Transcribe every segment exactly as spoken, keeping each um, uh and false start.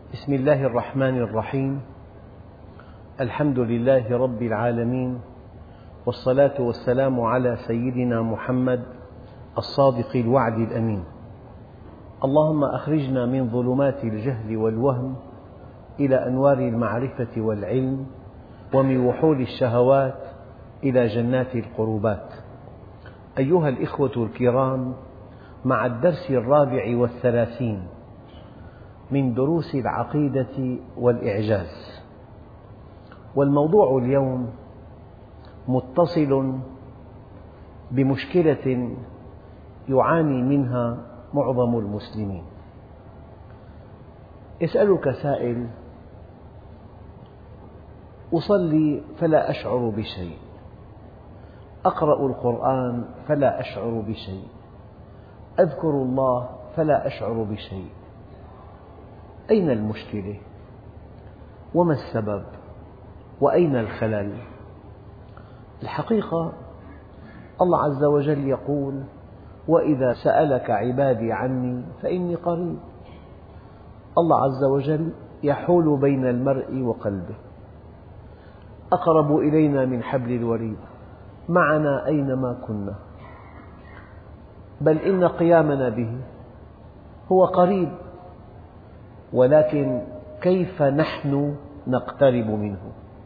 بسم الله الرحمن الرحيم. الحمد لله رب العالمين، والصلاة والسلام على سيدنا محمد الصادق الوعد الأمين. اللهم أخرجنا من ظلمات الجهل والوهم إلى أنوار المعرفة والعلم، ومن وحول الشهوات إلى جنات القربات. أيها الإخوة الكرام، مع الدرس الرابع والثلاثين من دروس العقيدة والإعجاز، والموضوع اليوم متصل بمشكلة يعاني منها معظم المسلمين. يسألك سائل: أصلي فلا أشعر بشيء، أقرأ القرآن فلا أشعر بشيء، أذكر الله فلا أشعر بشيء، أين المشكلة؟ وما السبب؟ وأين الخلل؟ الحقيقة الله عز وجل يقول: وإذا سألك عبادي عني فإني قريب. الله عز وجل يحول بين المرء وقلبه، أقرب إلينا من حبل الوريد، معنا أينما كنا، بل إن قيامنا به هو قريب، ولكن كيف نحن نقترب منه؟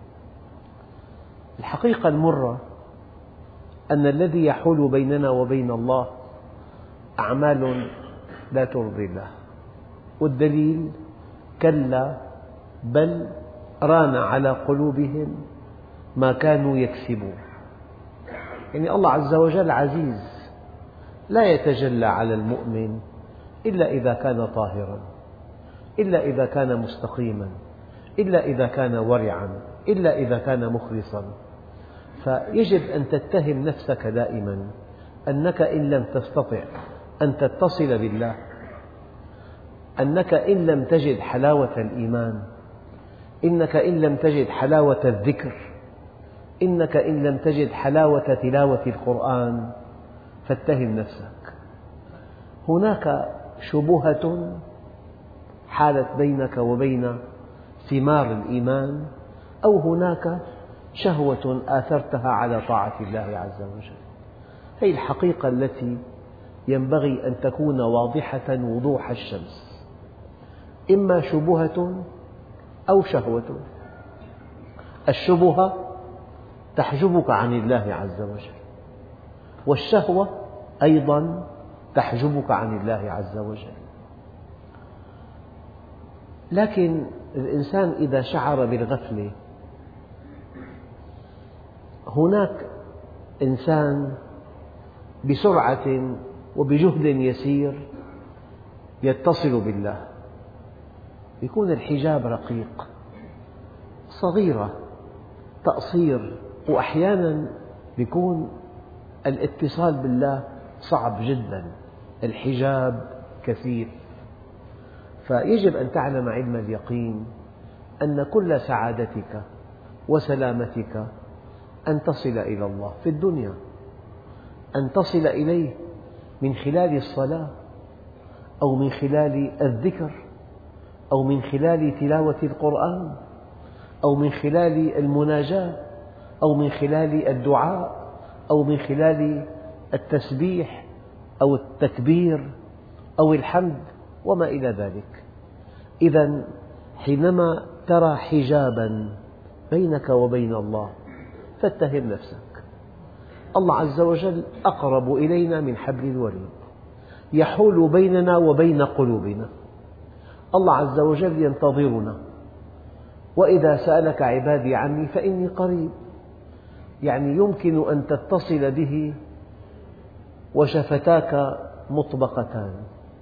الحقيقة المرة أن الذي يحول بيننا وبين الله أعمال لا ترضي الله، والدليل: كلا بل ران على قلوبهم ما كانوا يكسبون. يعني الله عز وجل عزيز، لا يتجلى على المؤمن إلا إذا كان طاهراً، إلا إذا كان مستقيماً، إلا إذا كان ورعاً، إلا إذا كان مخلصاً. فيجب أن تتهم نفسك دائماً أنك إن لم تستطع أن تتصل بالله، أنك إن لم تجد حلاوة الإيمان، إنك إن لم تجد حلاوة الذكر، إنك إن لم تجد حلاوة تلاوة القرآن، فاتهم نفسك. هناك شبهة حالت بينك وبين ثمار الإيمان، أو هناك شهوة آثرتها على طاعة الله عز وجل. هذه الحقيقة التي ينبغي أن تكون واضحة وضوح الشمس، إما شبهة أو شهوة. الشبهة تحجبك عن الله عز وجل، والشهوة أيضا تحجبك عن الله عز وجل. لكن الإنسان إذا شعر بالغفلة، هناك إنسان بسرعة وبجهد يسير يتصل بالله، يكون الحجاب رقيق، صغيرة، تقصير، وأحيانا يكون الاتصال بالله صعب جدا، الحجاب كثير. فيجب أن تعلم علم اليقين أن كل سعادتك وسلامتك أن تصل إلى الله في الدنيا، أن تصل إليه من خلال الصلاة، أو من خلال الذكر، أو من خلال تلاوة القرآن، أو من خلال المناجاة، أو من خلال الدعاء، أو من خلال التسبيح أو التكبير أو الحمد وما إلى ذلك. إذن حينما ترى حجاباً بينك وبين الله فاتهم نفسك. الله عز وجل أقرب إلينا من حبل الوريد، يحول بيننا وبين قلوبنا. الله عز وجل ينتظرنا: وإذا سألك عبادي عني فإني قريب. يعني يمكن أن تتصل به وشفتاك مطبقتان،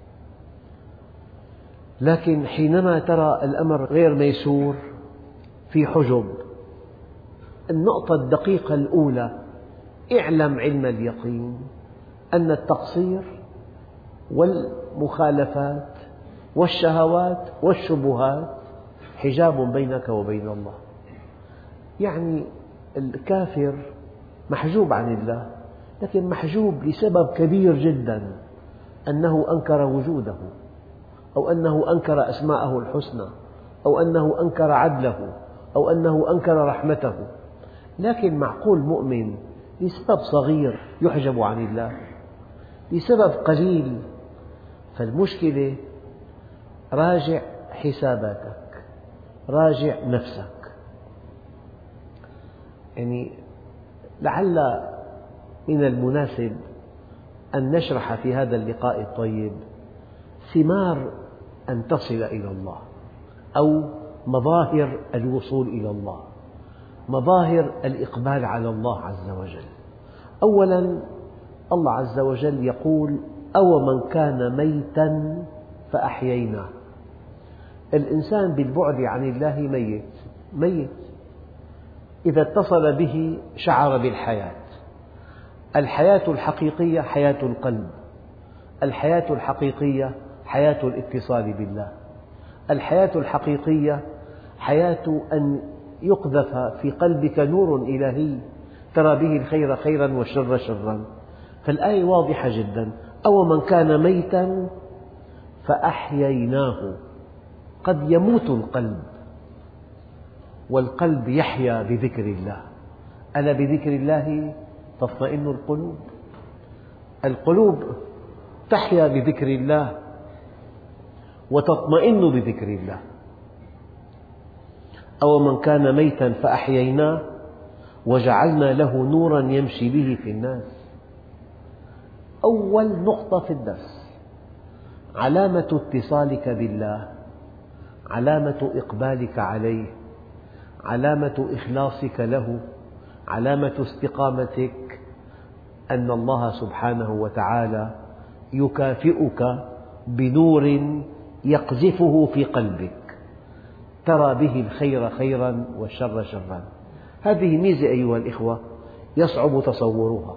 لكن حينما ترى الأمر غير ميسور، في حجب. النقطة الدقيقة الأولى: اعلم علم اليقين أن التقصير والمخالفات والشهوات والشبهات حجاب بينك وبين الله. يعني الكافر محجوب عن الله، لكن محجوب لسبب كبير جدا، أنه أنكر وجوده، أو أنه أنكر أسماءه الحسنى، أو أنه أنكر عدله أو أنه أنكر رحمته. لكن معقول مؤمن لسبب صغير يحجب عن الله، لسبب قليل. فالمشكلة راجع حساباتك، راجع نفسك. يعني لعل من المناسب أن نشرح في هذا اللقاء الطيب ثمار أن تصل إلى الله، أو مظاهر الوصول إلى الله، مظاهر الإقبال على الله عز وجل. أولاً، الله عز وجل يقول: أو من كان ميتاً فأحييناه. الإنسان بالبعد عن الله ميت ميت، إذا اتصل به شعر بالحياة. الحياة الحقيقية حياة القلب، الحياة الحقيقية حياة الاتصال بالله، الحياة الحقيقية حياة أن يقذف في قلبك نور إلهي ترى به الخير خيرا والشر شرا. فالآية واضحة جدا: أو من كان ميتا فأحييناه. قد يموت القلب، والقلب يحيا بذكر الله. ألا بذكر الله تطمئن القلوب. القلوب تحيا بذكر الله وتطمئن بذكر الله. أو من كان ميتا فأحييناه وجعلنا له نورا يمشي به في الناس. أول نقطة في الدرس: علامة اتصالك بالله، علامة إقبالك عليه، علامة إخلاصك له، علامة استقامتك، أن الله سبحانه وتعالى يكافئك بنور يقذفه في قلبك ترى به الخير خيرا والشر شرا. هذه ميزة أيها الإخوة يصعب تصورها.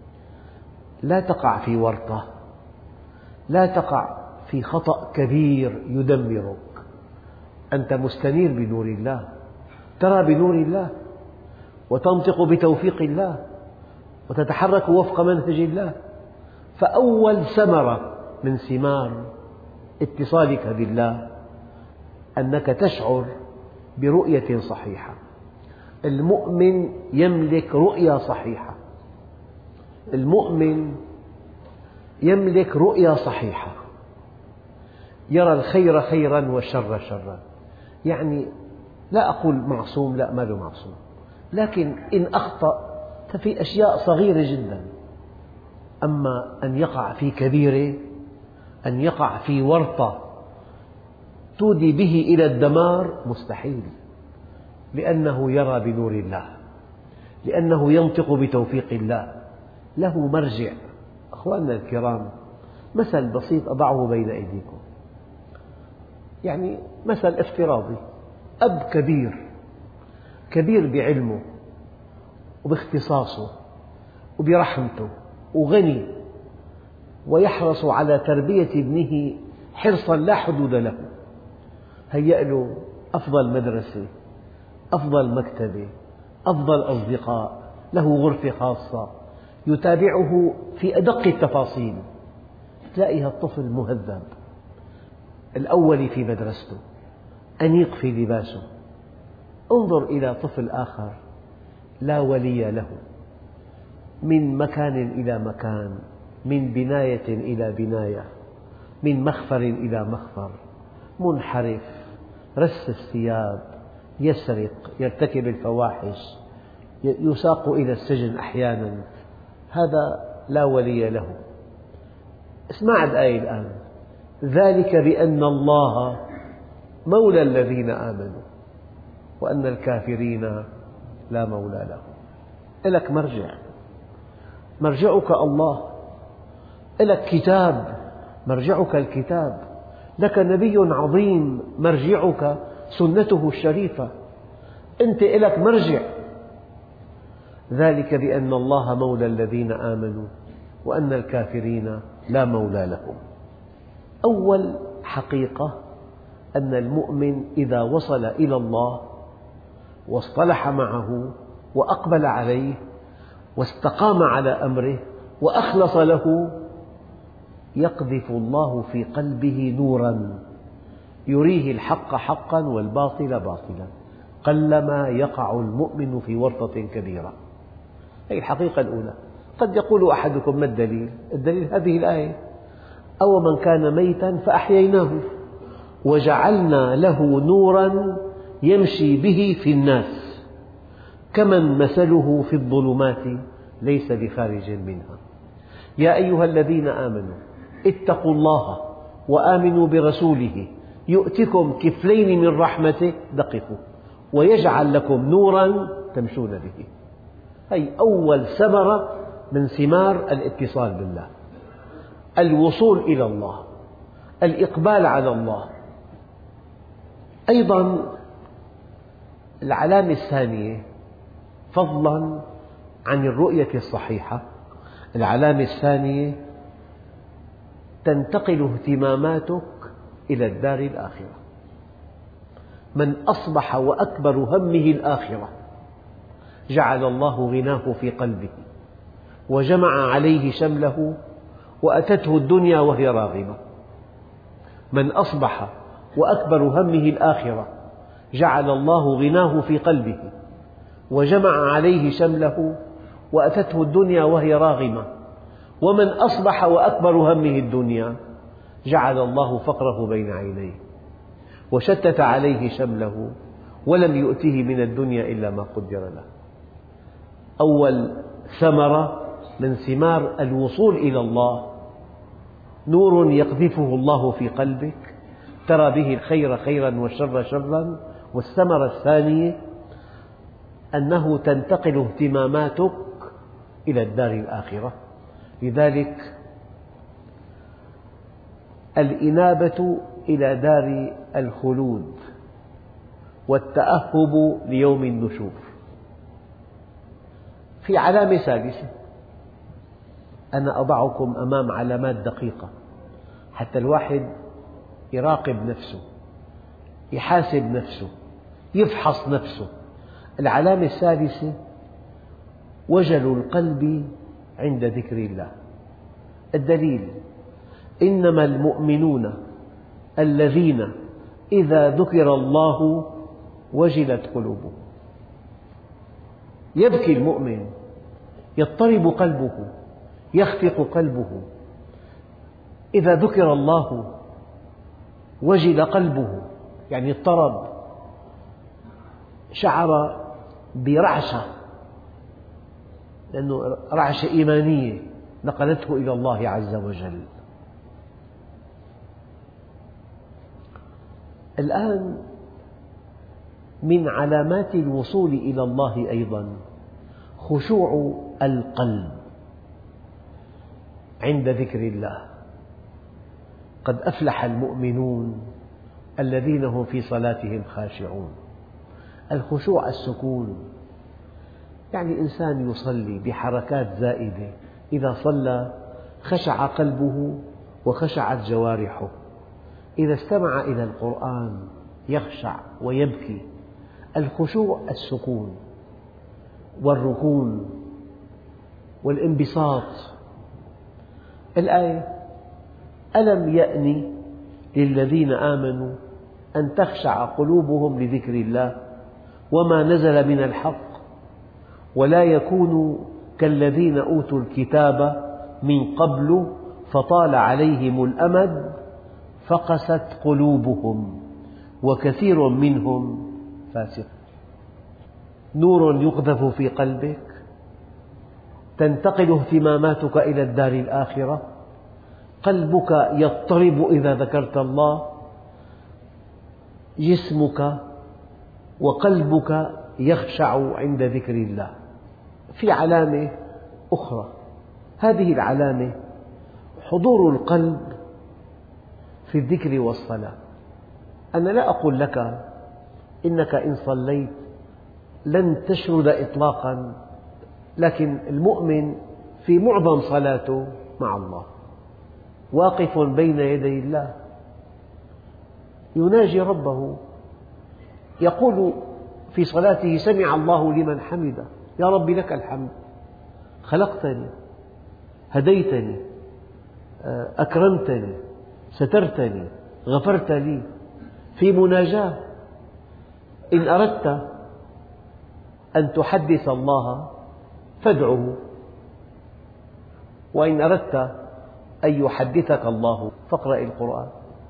لا تقع في ورطة، لا تقع في خطأ كبير يدمرك. أنت مستنير بنور الله، ترى بنور الله، وتنطق بتوفيق الله، وتتحرك وفق منهج الله. فأول ثمرة من ثمار اتصالك بالله أنك تشعر برؤية صحيحة. المؤمن يملك رؤية صحيحة، المؤمن يملك رؤية صحيحة، يرى الخير خيرا والشر شرا. يعني لا أقول معصوم، لا، ما له معصوم، لكن إن أخطأ ففي أشياء صغيرة جدا. أما أن يقع في كبيرة، أن يقع في ورطة تودي به إلى الدمار، مستحيل، لأنه يرى بنور الله، لأنه ينطق بتوفيق الله، له مرجع. أخواننا الكرام، مثل بسيط أضعه بين أيديكم، يعني مثل افتراضي: أب كبير كبير بعلمه وباختصاصه وبرحمته وغني، ويحرص على تربية ابنه حرصا لا حدود له. هيأ له أفضل مدرسة، أفضل مكتبة، أفضل أصدقاء، له غرفة خاصة، يتابعه في أدق التفاصيل. تلاقي الطفل مهذب، الأول في مدرسته، أنيق في لباسه. انظر إلى طفل آخر لا ولي له، من مكان إلى مكان، من بناية إلى بناية، من مخفر إلى مخفر، منحرف، رس الثياب، يسرق، يرتكب الفواحش، يساق إلى السجن أحيانا. هذا لا ولي له. اسمع الآية الآن: ذلك بأن الله مولى الذين آمنوا وأن الكافرين لا مولى لهم. لك مرجع، مرجعك الله، لك كتاب، مرجعك الكتاب، لك نبي عظيم، مرجعك سنته الشريفة. أنت لك مرجع. ذلك بأن الله مولى الذين آمنوا وأن الكافرين لا مولى لهم. أول حقيقة أن المؤمن إذا وصل إلى الله واصطلح معه وأقبل عليه واستقام على أمره وأخلص له، يقذف الله في قلبه نورا يريه الحق حقا والباطل باطلا، قلما يقع المؤمن في ورطة كبيرة. هذه الحقيقة الأولى. قد يقول أحدكم: ما الدليل؟ الدليل هذه الآية: أو من كان ميتا فأحييناه وجعلنا له نورا يمشي به في الناس كمن مثله في الظلمات ليس بخارج منها. يا أيها الذين آمنوا اتقوا الله وآمنوا برسوله يؤتكم كفلين من رحمته، دققوا، ويجعل لكم نورا تمشون به. هذه أول ثمرة من ثمار الاتصال بالله، الوصول إلى الله، الإقبال على الله. أيضا العلامة الثانية فضلا عن الرؤية الصحيحة، العلامة الثانية تنتقل اهتماماتك إلى الدار الآخرة. من أصبح وأكبر همه الآخرة جعل الله غناه في قلبه وجمع عليه شمله وأتته الدنيا وهي راغمة. من أصبح وأكبر همه الآخرة جعل الله غناه في قلبه وجمع عليه شمله وأتته الدنيا وهي راغمة. ومن أصبح وأكبر همه الدنيا جعل الله فقره بين عينيه وشتت عليه شمله ولم يؤته من الدنيا إلا ما قدر له. أول ثمرة من ثمار الوصول إلى الله نور يقذفه الله في قلبك ترى به الخير خيرا والشر شرا. والثمرة الثانية أنه تنتقل اهتماماتك إلى الدار الآخرة. لذلك الإنابة إلى دار الخلود والتأهب ليوم النشور. في علامة ثالثة، أنا أضعكم أمام علامات دقيقة حتى الواحد يراقب نفسه، يحاسب نفسه، يفحص نفسه. العلامة الثالثة وجل القلب عند ذكر الله. الدليل: إنما المؤمنون الذين إذا ذكر الله وجلت قلوبهم. يبكي المؤمن، يضطرب قلبه، يخفق قلبه. إذا ذكر الله وجل قلبه، يعني اضطرب، شعر برعشة، لأنه رعشة إيمانية نقلته إلى الله عز وجل. الآن من علامات الوصول إلى الله أيضا خشوع القلب عند ذكر الله. قد أفلح المؤمنون الذين هم في صلاتهم خاشعون. الخشوع السكون، يعني إنسان يصلي بحركات زائدة، إذا صلى خشع قلبه وخشعت جوارحه. إذا استمع إلى القرآن يخشع ويبكي. الخشوع السكون والركون والانبساط. الآية: ألم يأن للذين آمنوا أن تخشع قلوبهم لذكر الله وما نزل من الحق ولا يكونوا كالذين أوتوا الكتاب من قبل فطال عليهم الأمد فقست قلوبهم وكثير منهم فاسق. نور يقذف في قلبك، تنتقل اهتماماتك إلى الدار الآخرة، قلبك يضطرب إذا ذكرت الله، جسمك وقلبك يخشع عند ذكر الله. في علامة أخرى، هذه العلامة حضور القلب في الذكر والصلاة. أنا لا أقول لك إنك إن صليت لن تشرد إطلاقا، لكن المؤمن في معظم صلاته مع الله، واقف بين يدي الله يناجي ربه، يقول في صلاته: سمع الله لمن حمده، يا رب لك الحمد، خلقتني، هديتني، أكرمتني، سترتني، غفرت لي. في مناجاة. إن أردت أن تحدث الله فادعه، وإن أردت أن يحدثك الله فاقرأ القرآن.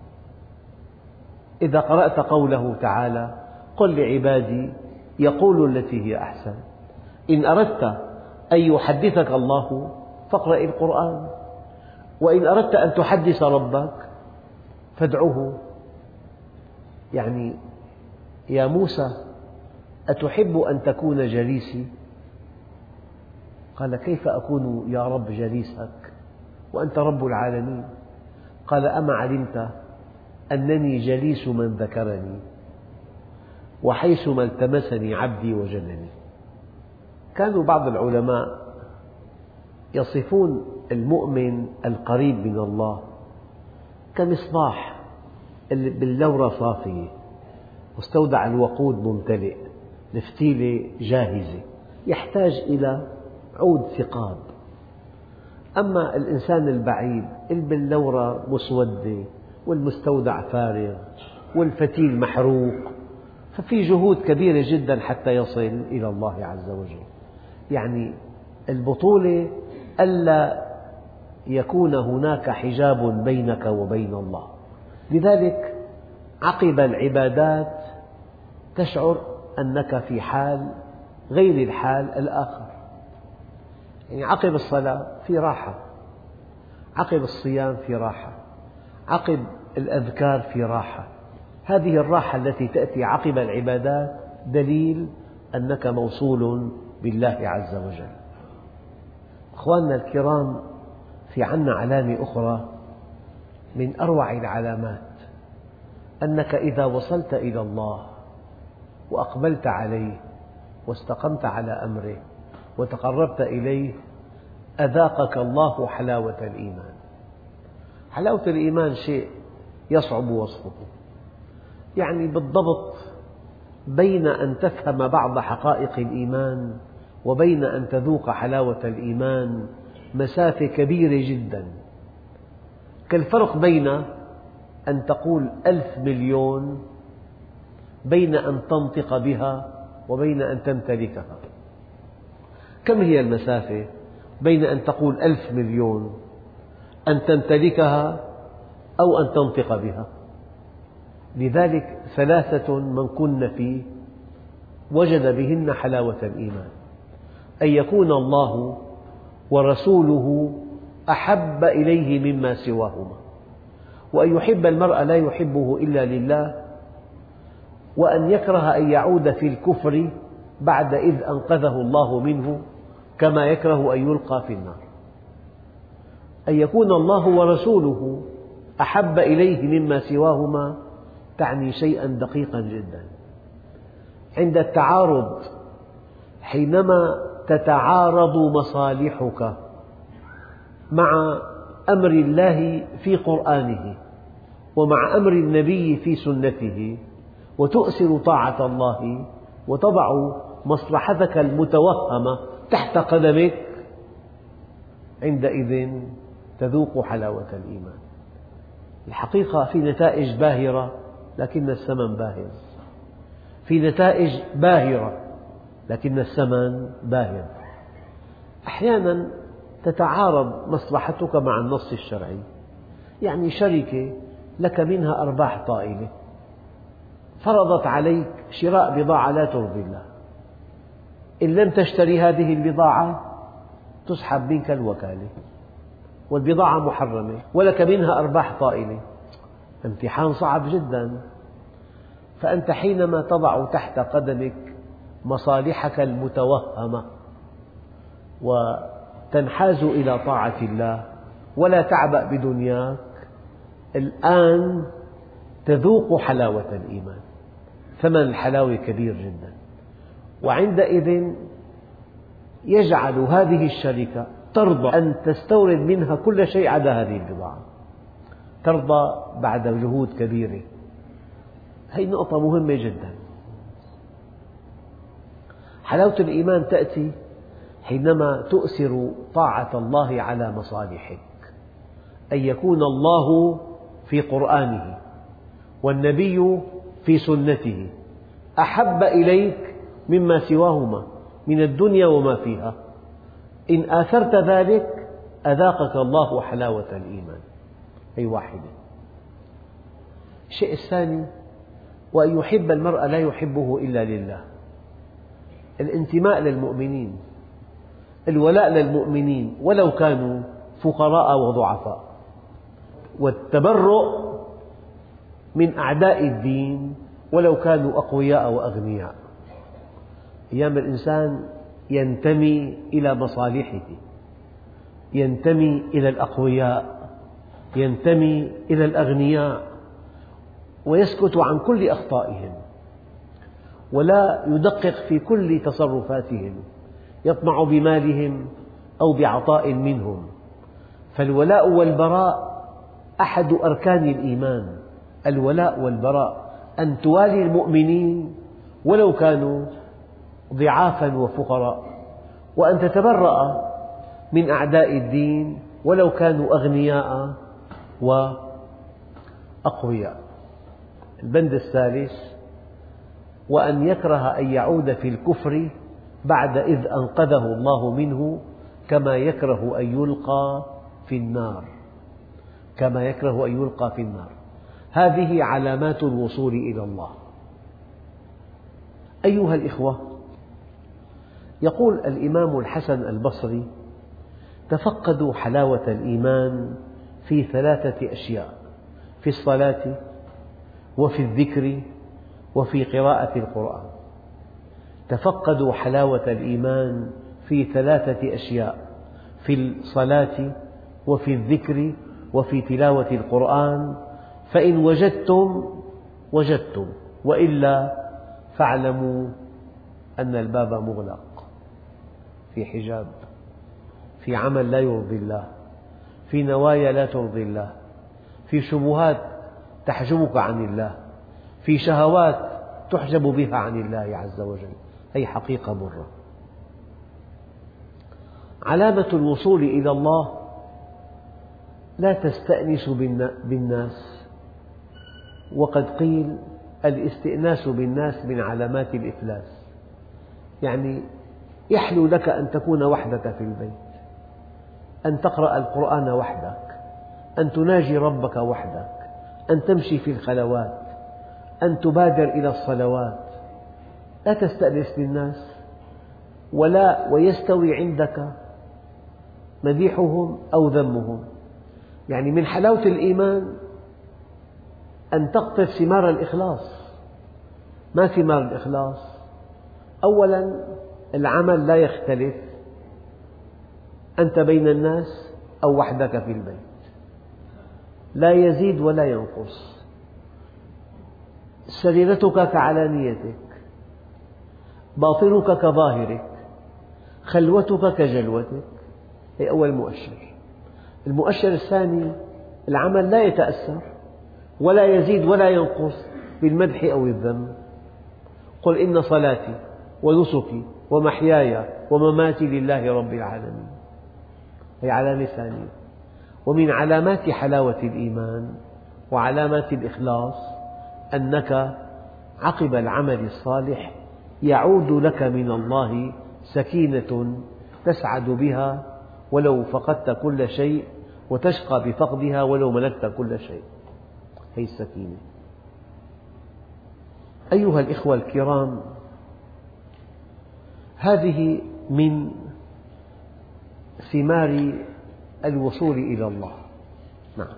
إذا قرأت قوله تعالى: قل لعبادي يقولوا التي هي أحسن. إن أردت أن يحدثك الله فاقرأ القرآن، وإن أردت أن تحدث ربك فادعه. يعني يا موسى أتحب أن تكون جليسي؟ قال: كيف أكون يا رب جليسك وأنت رب العالمين؟ قال: أما علمت أنني جليس من ذكرني وحيثما التمسني عبدي وجلني. كانوا بعض العلماء يصفون المؤمن القريب من الله كمصباح باللورة صافية، مستودع الوقود ممتلئ، الفتيلة جاهزة، يحتاج إلى عود ثقاب. أما الإنسان البعيد باللورة مسودة والمستودع فارغ والفتيل محروق، ففي جهود كبيرة جدا حتى يصل إلى الله عز وجل. يعني البطولة ألا يكون هناك حجاب بينك وبين الله. لذلك عقب العبادات تشعر أنك في حال غير الحال الآخر. يعني عقب الصلاة في راحة، عقب الصيام في راحة، عقب الأذكار في راحة. هذه الراحة التي تأتي عقب العبادات دليل أنك موصول بالله عز وجل. أخواننا الكرام، في عنا علامة أخرى من أروع العلامات، أنك إذا وصلت إلى الله وأقبلت عليه واستقمت على أمره وتقربت إليه أذاقك الله حلاوة الإيمان. حلاوة الإيمان شيء يصعب وصفه، يعني بالضبط بين أن تفهم بعض حقائق الإيمان وبين أن تذوق حلاوة الإيمان مسافة كبيرة جدا، كالفرق بين أن تقول ألف مليون بين أن تنطق بها وبين أن تمتلكها. كم هي المسافة بين أن تقول ألف مليون أن تمتلكها أو أن تنطق بها؟ لذلك ثلاثة من كن فيه وجد بهن حلاوة الإيمان: أن يكون الله ورسوله أحب إليه مما سواهما، وأن يحب المرء لا يحبه إلا لله، وأن يكره أن يعود في الكفر بعد إذ أنقذه الله منه، كما يكره أن يلقى في النار. أن يكون الله ورسوله أحب إليه مما سواهما تعني شيئا دقيقا جدا. عند التعارض، حينما تتعارض مصالحك مع أمر الله في قرآنه ومع أمر النبي في سنته، وتؤثر طاعة الله وتضع مصلحتك المتوهمة تحت قدمك، عندئذ تذوق حلاوة الإيمان. الحقيقة في نتائج باهرة لكن الثمن باهظ، في نتائج باهرة لكن الثمن باهظ. أحيانا تتعارض مصلحتك مع النص الشرعي، يعني شركة لك منها أرباح طائلة فرضت عليك شراء بضاعة لا ترضي الله، إن لم تشتري هذه البضاعة تسحب منك الوكالة، والبضاعة محرمة ولك منها أرباح طائلة. امتحان صعب جدا. فأنت حينما تضع تحت قدمك مصالحك المتوهمة وتنحاز إلى طاعة الله ولا تعبأ بدنياك، الآن تذوق حلاوة الإيمان. ثمن الحلاوة كبير جدا، وعندئذ يجعل هذه الشركة ترضى أن تستورد منها كل شيء عدا هذه البضاعة، ترضى بعد جهود كبيرة. هذه نقطة مهمة جدا. حلاوة الإيمان تأتي حينما تؤثر طاعة الله على مصالحك، أن يكون الله في قرآنه والنبي في سنته أحب إليك مما سواهما من الدنيا وما فيها، إن آثرت ذلك أذاقك الله حلاوة الإيمان. هي واحدة. الشيء الثاني، وأن يحب المرء لا يحبه إلا لله. الانتماء للمؤمنين، الولاء للمؤمنين ولو كانوا فقراء وضعفاء، والتبرؤ من أعداء الدين ولو كانوا أقوياء وأغنياء. أيام الإنسان ينتمي إلى مصالحه، ينتمي إلى الأقوياء، ينتمي إلى الأغنياء، ويسكت عن كل أخطائهم ولا يدقق في كل تصرفاتهم، يطمع بمالهم أو بعطاء منهم. فالولاء والبراء أحد أركان الإيمان. الولاء والبراء، أن توالي المؤمنين ولو كانوا ضعافا وفقراء، وأن تتبرأ من أعداء الدين ولو كانوا أغنياء وأقوياء. البند الثالث، وأن يكره أن يعود في الكفر بعد إذ أنقذه الله منه كما يكره أن يلقى في النار، كما يكره أن يلقى في النار. هذه علامات الوصول إلى الله. أيها الإخوة، يقول الإمام الحسن البصري: تفقدوا حلاوة الإيمان في ثلاثة أشياء: في الصلاة، وفي الذكر، وفي قراءة القرآن. تفقدوا حلاوة الإيمان في ثلاثة أشياء: في الصلاة، وفي الذكر، وفي تلاوة القرآن، فإن وجدتم وجدتم، وإلا فاعلموا أن الباب مغلق. في حجاب، في عمل لا يرضي الله، في نوايا لا ترضي الله، في شبهات تحجبك عن الله، في شهوات تحجب بها عن الله عز وجل. هي حقيقة مرة. علامة الوصول إلى الله: لا تستأنس بالناس، وقد قيل الاستئناس بالناس من علامات الإفلاس. يعني يحلو لك أن تكون وحدك في البيت، أن تقرأ القرآن وحدك، أن تناجي ربك وحدك، أن تمشي في الخلوات، أن تبادر إلى الصلوات. لا تستأنس بالناس، ولا ويستوي عندك مديحهم أو ذمهم. يعني من حلاوة الإيمان أن تقطف ثمار الإخلاص. ما ثمار الإخلاص؟ أولاً العمل لا يختلف، أنت بين الناس أو وحدك في البيت، لا يزيد ولا ينقص. سريرتك كعلانيتك، باطنك كظاهرك، خلوتك كجلوتك. هي أول مؤشر. المؤشر الثاني: العمل لا يتأثر ولا يزيد ولا ينقص بالمدح أو الذم. قل إن صلاتي ونسكي ومحياي ومماتي لله رب العالمين. هي علامة ثانية. ومن علامات حلاوة الإيمان وعلامات الإخلاص أنك عقب العمل الصالح يعود لك من الله سكينة تسعد بها ولو فقدت كل شيء، وتشقى بفقدها ولو ملكت كل شيء. هي السكينة. أيها الإخوة الكرام، هذه من ثمار الوصول إلى الله. نعم،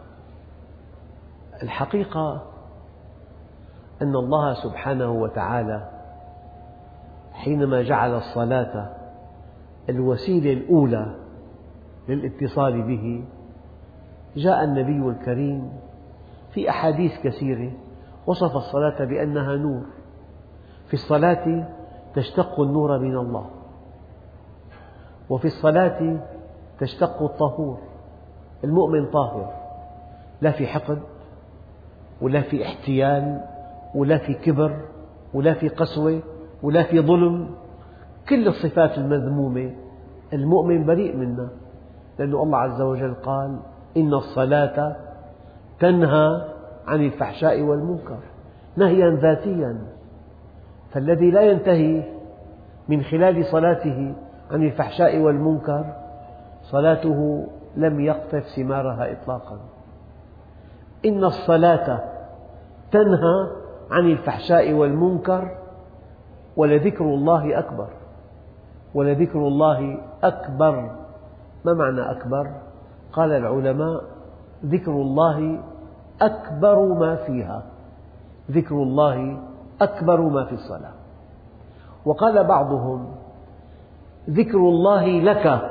الحقيقة أن الله سبحانه وتعالى حينما جعل الصلاة الوسيلة الأولى للاتصال به، جاء النبي الكريم في أحاديث كثيرة وصف الصلاة بأنها نور. في الصلاة تشتق النور من الله، وفي الصلاة تشتق الطهور. المؤمن طاهر، لا في حقد ولا في احتيال ولا في كبر ولا في قسوة ولا في ظلم. كل الصفات المذمومة المؤمن بريء منها، لأن الله عز وجل قال: إن الصلاة تنهى عن الفحشاء والمنكر نهيا ذاتيا، فالذي لا ينتهي من خلال صلاته عن الفحشاء والمنكر صلاته لم يقطف ثمارها إطلاقا. إن الصلاة تنهى عن الفحشاء والمنكر ولذكر الله أكبر، ولذكر الله أكبر. ما معنى أكبر؟ قال العلماء: ذكر الله أكبر ما فيها، ذكر الله أكبر ما في الصلاة. وقال بعضهم: ذكر الله لك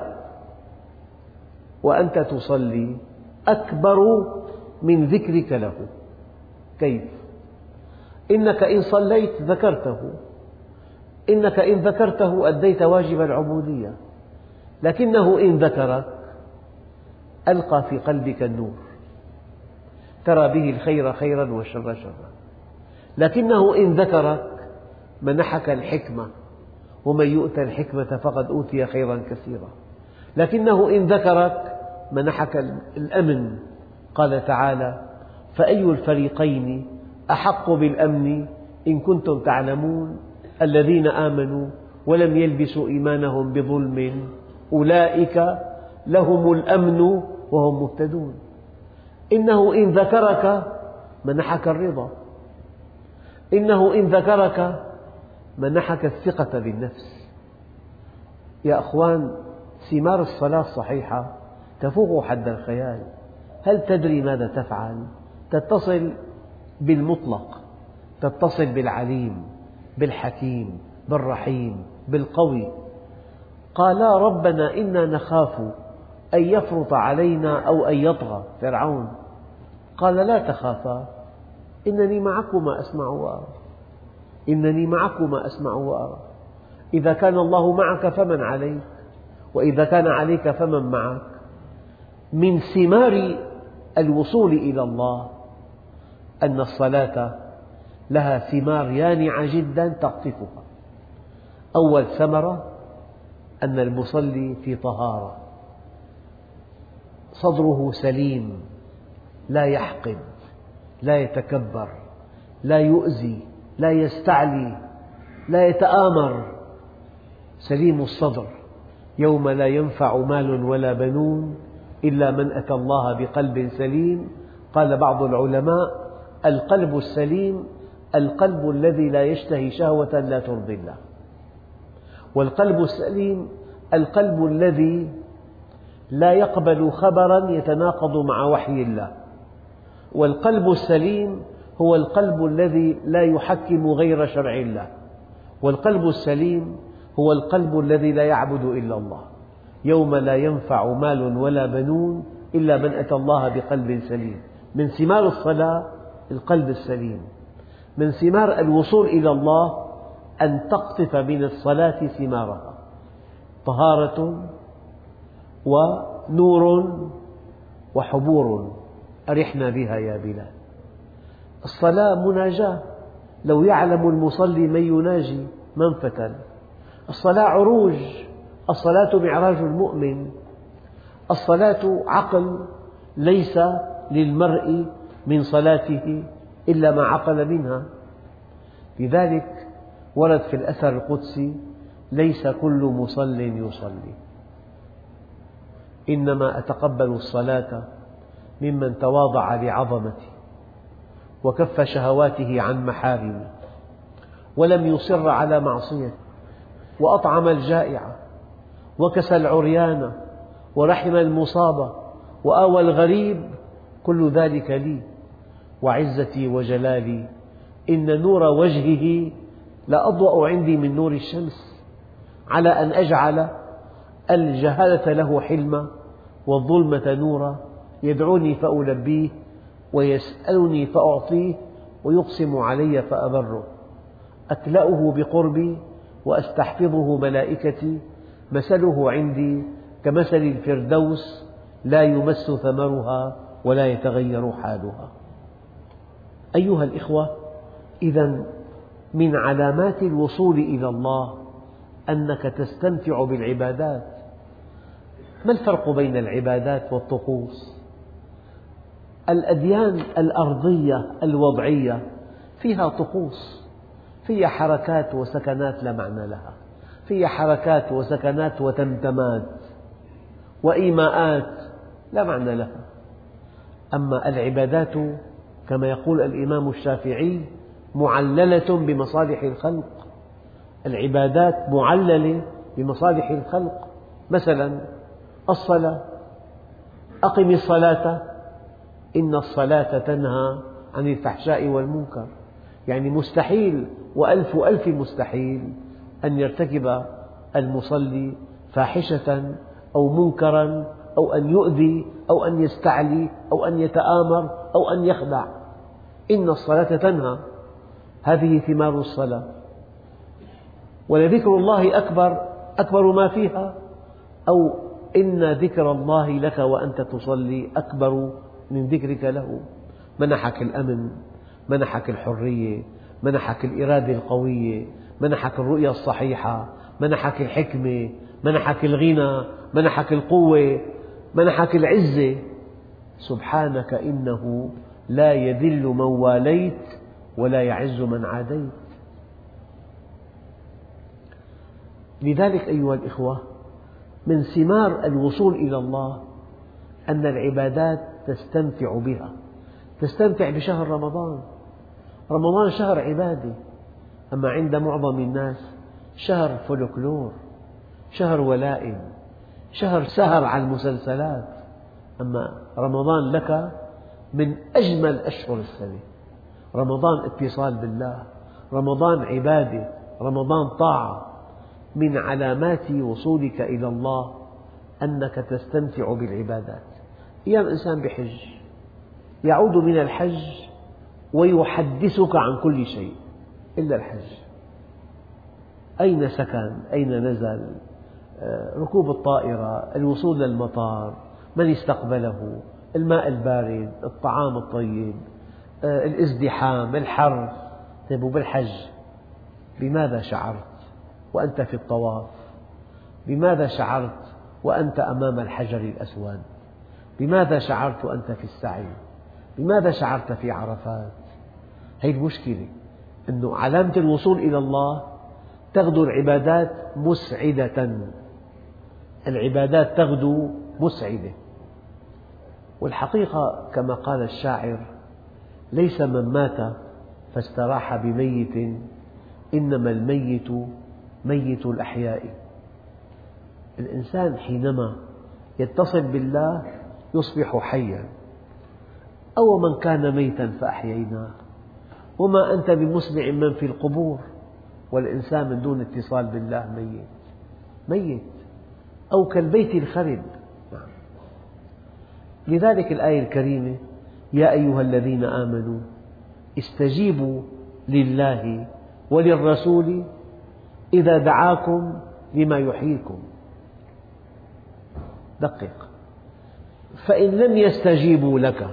وأنت تصلي أكبر من ذكرك له. كيف؟ إنك إن صليت ذكرته، إنك إن ذكرته أديت واجب العبودية، لكنه إن ذكرك ألقى في قلبك النور، ترى به الخير خيرا والشر شرا، لكنه إن ذكرك منحك الحكمة، ومن يؤت الحكمة فقد أوتي خيرا كثيرا، لكنه إن ذكرك منحك الأمن. قال تعالى: فأي الفريقين أحق بالأمن إن كنتم تعلمون الذين آمنوا ولم يلبسوا إيمانهم بظلم أولئك لهم الأمن وهم مهتدون. إنه إن ذكرك منحك الرضا، إنه إن ذكرك منحك الثقة بالنفس. يا أخوان، ثمار الصلاة الصحيحة تفوق حد الخيال. هل تدري ماذا تفعل؟ تتصل بالمطلق، تتصل بالعليم، بالحكيم، بالرحيم، بالقوي. قالا: ربنا إنا نخاف أن يفرط علينا أو أن يطغى فرعون. قال: لا تخافا إنني معكما أسمع وأرى، إنني معكما أسمع وأرى. إذا كان الله معك فمن عليك، وإذا كان عليك فمن معك. من ثمار الوصول إلى الله أن الصلاة لها ثمار يانعة جدا تقطفها. أول ثمرة أن المصلي في طهارة، صدره سليم، لا يحقد، لا يتكبر، لا يؤذي، لا يستعلي، لا يتآمر، سليم الصدر. يوم لا ينفع مال ولا بنون إلا من أتى الله بقلب سليم. قال بعض العلماء: القلب السليم القلب الذي لا يشتهي شهوة لا ترضي الله، والقلب السليم القلب الذي لا يقبل خبرا يتناقض مع وحي الله، والقلب السليم هو القلب الذي لا يحكم غير شرع الله، والقلب السليم هو القلب الذي لا يعبد إلا الله. يوم لا ينفع مال ولا بنون إلا من أتى الله بقلب سليم. من ثمار الصلاة القلب السليم. من ثمار الوصول إلى الله أن تقطف من الصلاة ثمارها: طهارة ونور وحبور أرحنا بها يا بلال. الصلاة مناجاة، لو يعلم المصلي من يناجي ما انفتن. الصلاة عروج، الصلاة معراج المؤمن. الصلاة عقل، ليس للمرء من صلاته إلا ما عقل منها. لذلك ورد في الأثر القدسي: ليس كل مصل يصلي، إنما أتقبل الصلاة ممن تواضع لعظمتي وكف شهواته عن محارمي ولم يصر على معصيتي وأطعم الجائع وكسى العريان ورحم المصاب وآوى الغريب، كل ذلك لي وعزتي وجلالي إن نور وجهه لأضوأ عندي من نور الشمس، على أن أجعل الجهالة له حلما والظلمة نورا، يدعوني فألبيه ويسألني فأعطيه ويقسم علي فأبره، أكلأه بقربي وأستحفظه ملائكتي، مثله عندي كمثل الفردوس لا يمس ثمرها ولا يتغير حالها. أيها الإخوة، إذن من علامات الوصول إلى الله أنك تستمتع بالعبادات. ما الفرق بين العبادات والطقوس؟ الأديان الأرضية الوضعية فيها طقوس، فيها حركات وسكنات لا معنى لها، فيها حركات وسكنات وتمتمات وإيماءات لا معنى لها. أما العبادات كما يقول الإمام الشافعي معللة بمصالح الخلق، العبادات معللة بمصالح الخلق. مثلا الصلاة، أقم الصلاة إن الصلاة تنهى عن الفحشاء والمنكر، يعني مستحيل وألف ألف مستحيل أن يرتكب المصلي فاحشة أو منكرا أو أن يؤذي أو أن يستعلي أو أن يتآمر أو أن يخدع. إن الصلاة تنهى، هذه ثمار الصلاة. ولذكر الله أكبر أكبر ما فيها، أو إن ذكر الله لك وأنت تصلي أكبر من ذكرك له. منحك الأمن، منحك الحرية، منحك الإرادة القوية، منحك الرؤية الصحيحة، منحك الحكمة، منحك الغنى، منحك القوة، منحك العزة. سبحانك إنه لا يذل من واليت ولا يعز من عاديت. لذلك أيها الإخوة، من ثمار الوصول إلى الله أن العبادات تستمتع بها، تستمتع بشهر رمضان. رمضان شهر عبادة، أما عند معظم الناس شهر فولكلور، شهر ولائم، شهر سهر على المسلسلات. أما رمضان لك من أجمل أشهر السنة. رمضان اتصال بالله، رمضان عبادة، رمضان طاعة. من علامات وصولك إلى الله أنك تستمتع بالعبادات. أيام إنسان بحج، يعود من الحج ويحدثك عن كل شيء إلا الحج. أين سكن، أين نزل، ركوب الطائرة، الوصول للمطار، من استقبله، الماء البارد، الطعام الطيب، الازدحام، الحر. طيب وبالحج بماذا شعرت وأنت في الطواف؟ بماذا شعرت وأنت أمام الحجر الأسود؟ بماذا شعرت وأنت في السعي؟ بماذا شعرت في عرفات؟ هذه المشكلة، أنه علامة الوصول إلى الله تغدو العبادات مسعدة. العبادات تغدو مسعدة. والحقيقة كما قال الشاعر: ليس من مات فاستراح بميت، إنما الميت ميت الأحياء. الإنسان حينما يتصل بالله يصبح حيا. أو من كان ميتا فأحييناه، وما أنت بمسمع من في القبور. والإنسان من دون اتصال بالله ميت ميت، أو كالبيت الخرب. لذلك الآية الكريمة: يا أيها الذين آمنوا استجيبوا لله وللرسول إذا دعاكم لما يحييكم. دقق: فإن لم يستجيبوا لك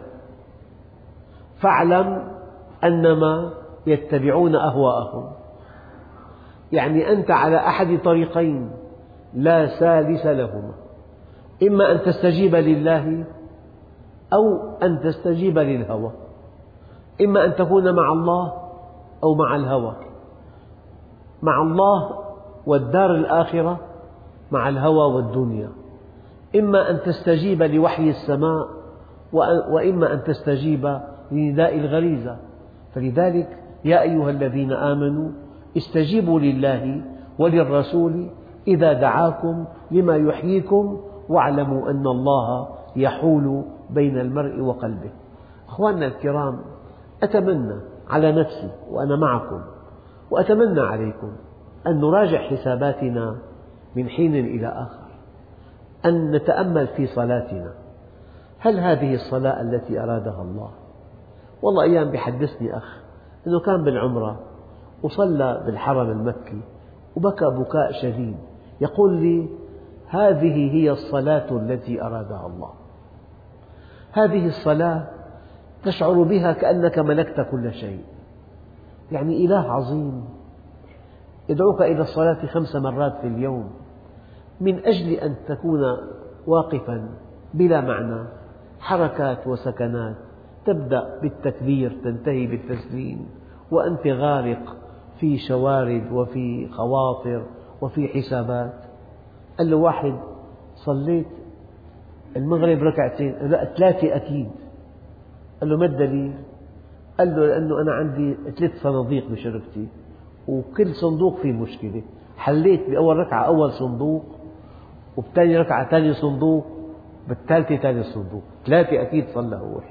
فاعلم أنما يتبعون أهواءهم. يعني أنت على أحد طريقين لا ثالث لهما: إما أن تستجيب لله أو أن تستجيب للهوى، إما أن تكون مع الله أو مع الهوى، مع الله والدار الآخرة، مع الهوى والدنيا. إما أن تستجيب لوحي السماء وإما أن تستجيب لنداء الغريزة. فلذلك يا أيها الذين آمنوا استجيبوا لله وللرسول إذا دعاكم لما يحييكم واعلموا أن الله يحول بين المرء وقلبه. أخواننا الكرام، أتمنى على نفسي وأنا معكم وأتمنى عليكم أن نراجع حساباتنا من حين إلى آخر، أن نتأمل في صلاتنا. هل هذه الصلاة التي أرادها الله؟ والله أيام بيحدثني أخ أنه كان بالعمرة وصلى بالحرم المكي وبكى بكاء شديد، يقول لي: هذه هي الصلاة التي أرادها الله. هذه الصلاة تشعر بها كأنك ملكت كل شيء. يعني إله عظيم يدعوك إلى الصلاة خمس مرات في اليوم من أجل أن تكون واقفا بلا معنى، حركات وسكنات، تبدأ بالتكبير تنتهي بالتسليم، وأنت غارق في شوارد وفي خواطر وفي حسابات. قال له واحد صليت المغرب ركعتين، لا ثلاثة أكيد. قال له ما الدليل؟ قال له لأنه أنا عندي ثلاث صناديق بشركتي وكل صندوق فيه مشكلة، حليت بأول ركعة أول صندوق، وبثاني ركعة ثاني صندوق، بالثالثة ثاني صندوق، ثلاثة أكيد صلى هو.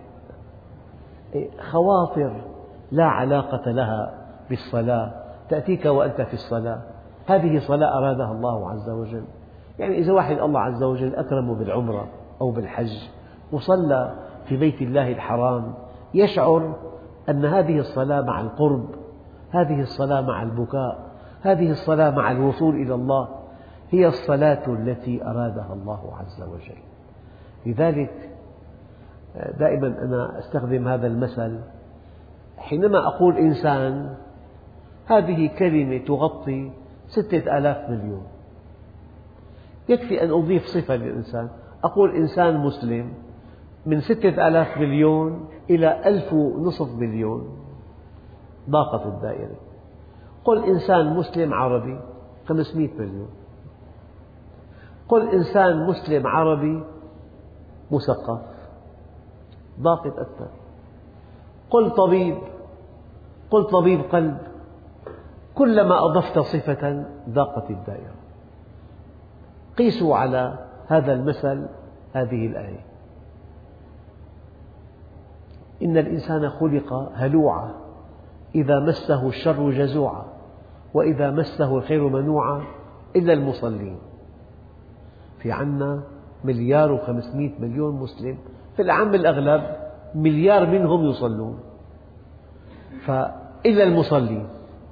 خواطر لا علاقة لها بالصلاة تأتيك وأنت في الصلاة، هذه صلاة أرادها الله عز وجل. يعني إذا واحد الله عز وجل أكرمه بالعمرة أو بالحج وصلى في بيت الله الحرام، يشعر أن هذه الصلاة مع القرب، هذه الصلاة مع البكاء، هذه الصلاة مع الوصول إلى الله هي الصلاة التي أرادها الله عز وجل. لذلك دائما أنا أستخدم هذا المثل حينما أقول إنسان، هذه كلمة تغطي ستة آلاف مليون. يكفي أن أضيف صفة للإنسان، أقول إنسان مسلم، من ستة آلاف مليون إلى ألف ونصف مليون ضاقت الدائرة. قل إنسان مسلم عربي خمسمئة مليون، قل إنسان مسلم عربي مثقف ضاقت أكثر، قل طبيب، قل طبيب قلب، كلما أضفت صفة ضاقت الدائرة. قيسوا على هذا المثل هذه الآية: إن الإنسان خلق هلوعا إذا مسه الشر جزوعا وإذا مسه الخير منوعا إلا المصلين. في عنا مليار وخمسمئة مليون مسلم، في العام الأغلب مليار منهم يصلون، فإلا المصلين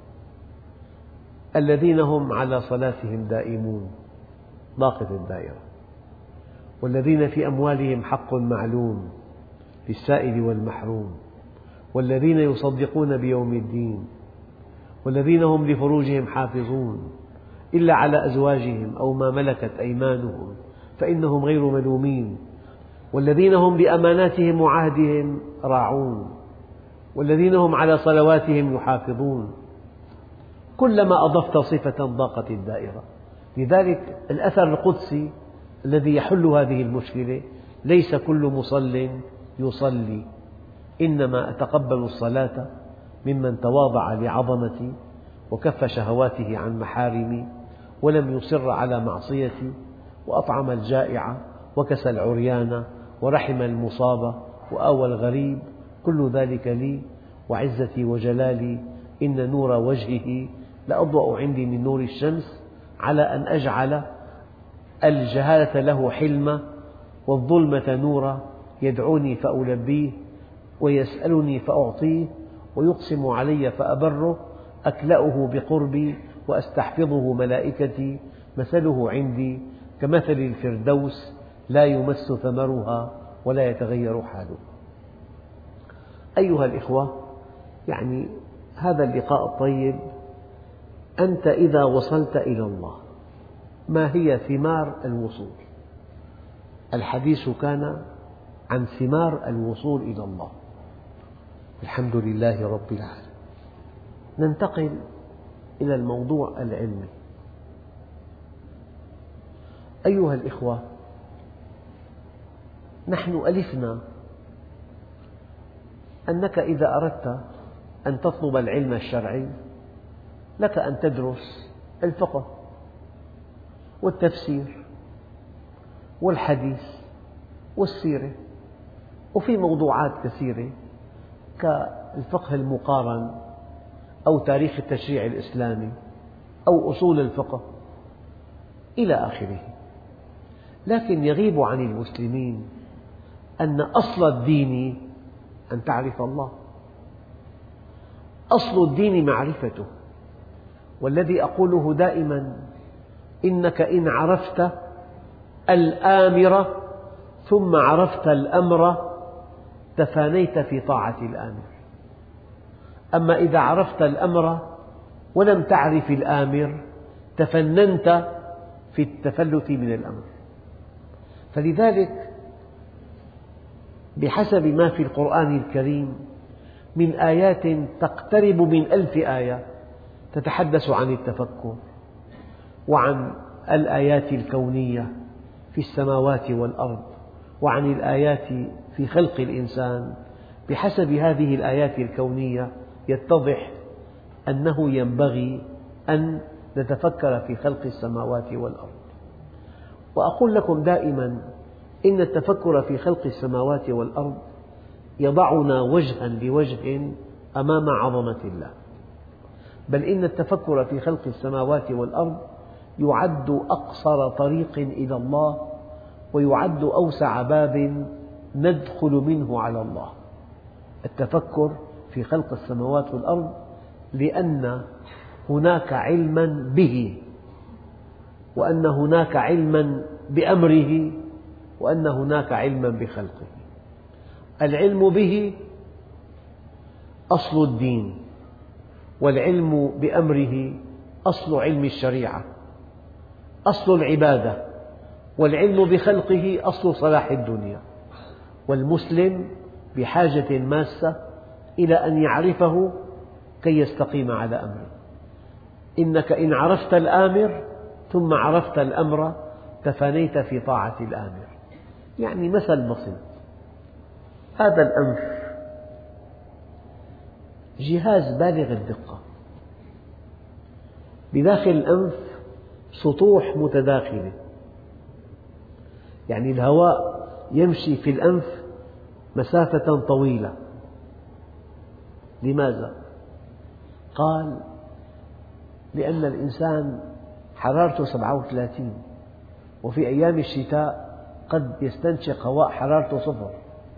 الذين هم على صلاتهم دائمون ضاقت الدائرة. والذين في أموالهم حق معلوم للسائل والمحروم، والذين يصدقون بيوم الدين، والذين هم لفروجهم حافظون إلا على أزواجهم أو ما ملكت أيمانهم فإنهم غير ملومين، والذين هم بأماناتهم وعهدهم راعون، والذين هم على صلواتهم يحافظون. كلما أضفت صفة ضاقت الدائرة. لذلك الأثر القدسي الذي يحل هذه المشكلة: ليس كل مصل يصلي، إنما أتقبل الصلاة ممن تواضع لعظمتي وكف شهواته عن محارمي ولم يصر على معصيتي وأطعم الجائع وكسى العريان ورحم المصاب وآوى الغريب، كل ذلك لي وعزتي وجلالي، إن نور وجهه لأضوأ عندي من نور الشمس، على أن أجعل الجهالة له حلما والظلمة نورا، يدعوني فألبيه ويسألني فأعطيه ويقسم علي فأبره، أكلأه بقربي وأستحفظه ملائكتي، مثله عندي كمثل الفردوس لا يمس ثمرها ولا يتغير حاله. أيها الإخوة، يعني هذا اللقاء الطيب، أنت إذا وصلت إلى الله ما هي ثمار الوصول؟ الحديث كان عن ثمار الوصول إلى الله. الحمد لله رب العالمين. ننتقل إلى الموضوع العلمي. أيها الإخوة، نحن ألفنا أنك إذا أردت أن تطلب العلم الشرعي لك أن تدرس الفقه والتفسير والحديث والسيرة، وفي موضوعات كثيرة كالفقه المقارن أو تاريخ التشريع الإسلامي أو أصول الفقه إلى آخره. لكن يغيب عن المسلمين أن أصل الدين أن تعرف الله، أصل الدين معرفته. والذي أقوله دائما: إنك إن عرفت الآمر ثم عرفت الأمر تفانيت في طاعة الآمر. أما إذا عرفت الأمر ولم تعرف الآمر تفننت في التفلت من الأمر. فلذلك بحسب ما في القرآن الكريم من آيات تقترب من ألف آية تتحدث عن التفكر وعن الآيات الكونية في السماوات والأرض وعن الآيات في خلق الإنسان. بحسب هذه الآيات الكونية يتضح أنه ينبغي أن نتفكر في خلق السماوات والأرض. وأقول لكم دائما إن التفكر في خلق السماوات والأرض يضعنا وجها لوجه أمام عظمة الله، بل إن التفكر في خلق السماوات والأرض يعد أقصر طريق إلى الله، ويعد أوسع باب ندخل منه على الله. التفكر في خلق السماوات والأرض، لأن هناك علما به، وأن هناك علما بأمره، وأن هناك علما بخلقه. العلم به أصل الدين، والعلم بأمره أصل علم الشريعة، أصل العبادة، والعلم بخلقه أصل صلاح الدنيا. والمسلم بحاجة ماسة إلى أن يعرفه كي يستقيم على أمره. إنك إن عرفت الآمر ثم عرفت الأمر تفانيت في طاعة الآمر. يعني مثل بسيط، هذا الأنف جهاز بالغ الدقة، بداخل الأنف سطوح متداخلة، يعني الهواء يمشي في الأنف مسافة طويلة. لماذا؟ قال لأن الإنسان حرارته سبعة وثلاثين، وفي أيام الشتاء قد يستنشق هواء حرارته صفر،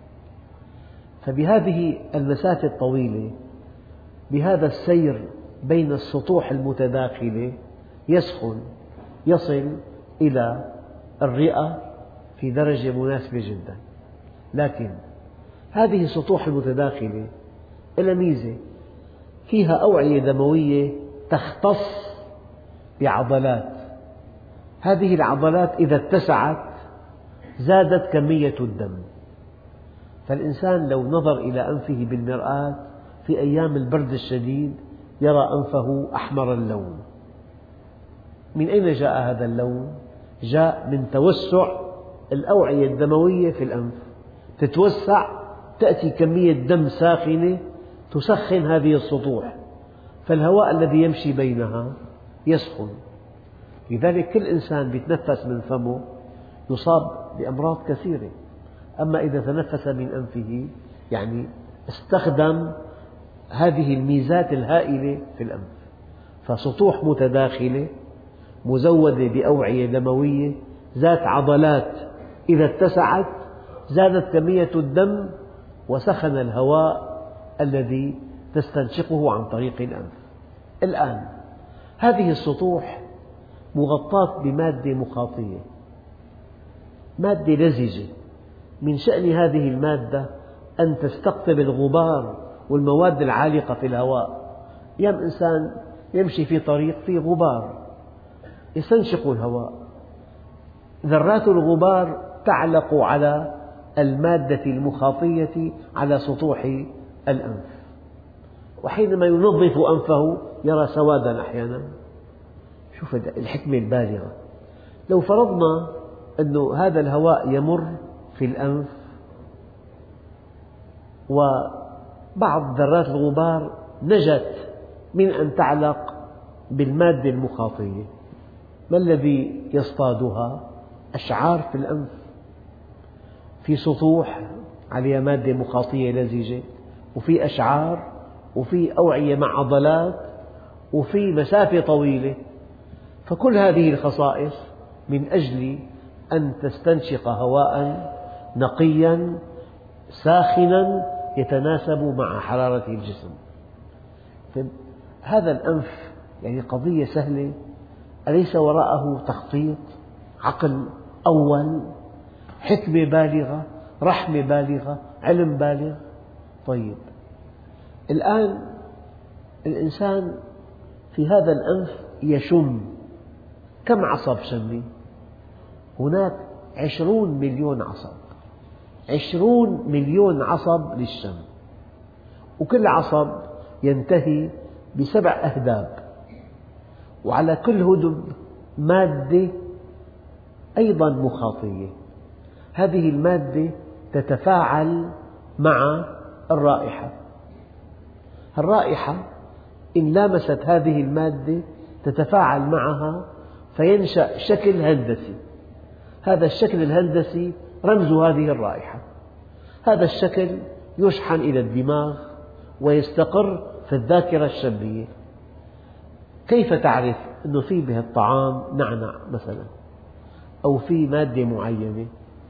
فبهذه المسافة الطويلة، بهذا السير بين السطوح المتداخلة، يسخن، يصل إلى الرئة في درجة مناسبة جدا. لكن هذه السطوح المتداخلة لها ميزة، فيها أوعية دموية تختص بعضلات، هذه العضلات إذا اتسعت زادت كمية الدم. فالإنسان لو نظر إلى أنفه بالمرآة في أيام البرد الشديد يرى أنفه أحمر اللون. من أين جاء هذا اللون؟ جاء من توسع الأوعية الدموية في الأنف، تتوسع، تأتي كمية دم ساخنة تسخن هذه السطوح، فالهواء الذي يمشي بينها يسخن. لذلك كل إنسان يتنفس من فمه يصاب بأمراض كثيرة. أما إذا تنفس من أنفه يعني استخدم هذه الميزات الهائلة في الأنف. فسطوح متداخلة مزودة بأوعية دموية ذات عضلات، إذا اتسعت زادت كمية الدم وسخن الهواء الذي تستنشقه عن طريق الأنف. الآن هذه السطوح مغطاة بمادة مخاطية، مادة لزجة، من شأن هذه المادة أن تستقطب الغبار والمواد العالقة في الهواء. أيام إنسان يمشي في طريق فيه غبار يستنشق الهواء، ذرات الغبار تعلق على المادة المخاطية على سطوح الأنف، وحينما ينظف أنفه يرى سوادا أحيانا. شوف الحكمة البالغة. لو فرضنا أن هذا الهواء يمر في الأنف وبعض ذرات الغبار نجت من أن تعلق بالمادة المخاطية، ما الذي يصطادها؟ أشعار في الأنف، في سطوح عليها مادة مخاطية لزجة، وفي أشعار، وفي أوعية مع عضلات، وفي مسافة طويلة. فكل هذه الخصائص من أجل أن تستنشق هواء نقيا ساخنا يتناسب مع حرارة الجسم. هذا الأنف يعني قضية سهلة، أليس وراءه تخطيط، عقل أول، حكمة بالغة، رحمة بالغة، علم بالغ؟ طيب الآن الإنسان في هذا الأنف يشم، كم عصب شمي؟ هناك عشرون مليون عصب، عشرون مليون عصب للشم، وكل عصب ينتهي بسبع أهداب، وعلى كل هدب مادة أيضا مخاطية. هذه المادة تتفاعل مع الرائحة. الرائحة إن لامست هذه المادة تتفاعل معها فينشأ شكل هندسي، هذا الشكل الهندسي رمز هذه الرائحة. هذا الشكل يشحن إلى الدماغ ويستقر في الذاكرة الشمية. كيف تعرف أنه في به الطعام نعنع مثلا أو في مادة معينة؟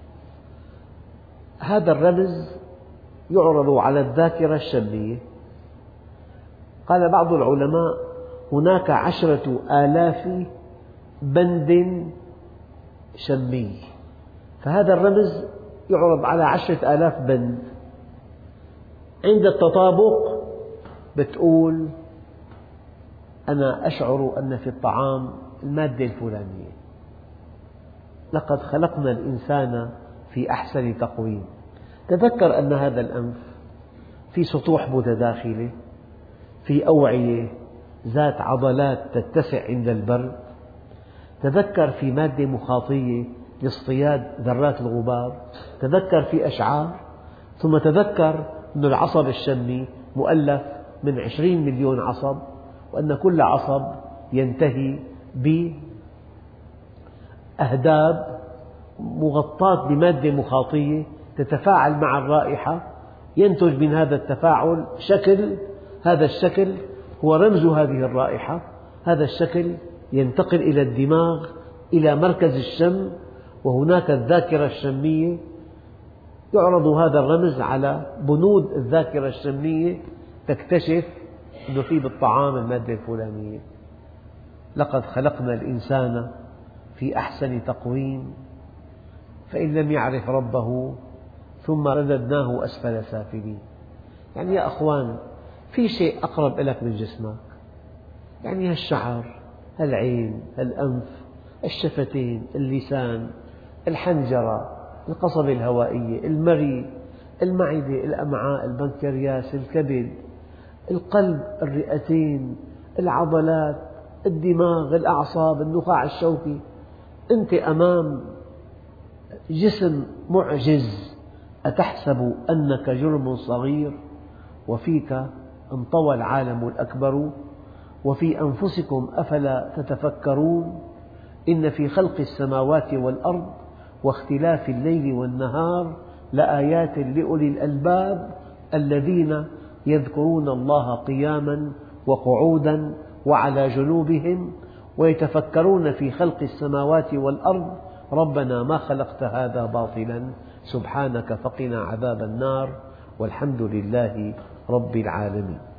هذا الرمز يعرض على الذاكرة الشمية. قال بعض العلماء هناك عشرة آلاف بند شمي، فهذا الرمز يعرض على عشرة آلاف بند. عند التطابق بتقول أنا أشعر أن في الطعام المادة الفلانية. لقد خلقنا الإنسان في أحسن تقويم. تذكر أن هذا الأنف في سطوح متداخلة، في أوعية ذات عضلات تتسع عند البرد. تذكر في مادة مخاطية لاصطياد ذرات الغبار. تذكر في أشعار. ثم تذكر أن العصب الشمي مؤلف من عشرين مليون عصب، وأن كل عصب ينتهي بأهداب مغطاة بمادة مخاطية تتفاعل مع الرائحة، ينتج من هذا التفاعل شكل. هذا الشكل هو رمز هذه الرائحة. هذا الشكل ينتقل إلى الدماغ إلى مركز الشم، وهناك الذاكرة الشمية. يعرض هذا الرمز على بنود الذاكرة الشمية تكتشف أنه في بالطعام المادة الفلانية. لقد خلقنا الإنسان في أحسن تقويم فإن لم يعرف ربه ثم رددناه أسفل سافلين. يعني يا أخوان، في شيء أقرب إليك من جسمك، يعني الشعر، العين، الأنف، الشفتين، اللسان، الحنجرة، القصبة الهوائية، المريء، المعدة، الأمعاء، البنكرياس، الكبد، القلب، الرئتين، العضلات، الدماغ، الأعصاب، النخاع الشوكي. أنت أمام جسم معجز. أتحسب أنك جرم صغير وفيك انطوى العالم الأكبر، وفي أنفسكم أفلا تتفكرون. إن في خلق السماوات والأرض واختلاف الليل والنهار لآيات لأولي الألباب الذين يذكرون الله قياما وقعودا وعلى جنوبهم ويتفكرون في خلق السماوات والأرض ربنا ما خلقت هذا باطلا سبحانك فقنا عذاب النار والحمد لله رب العالمين.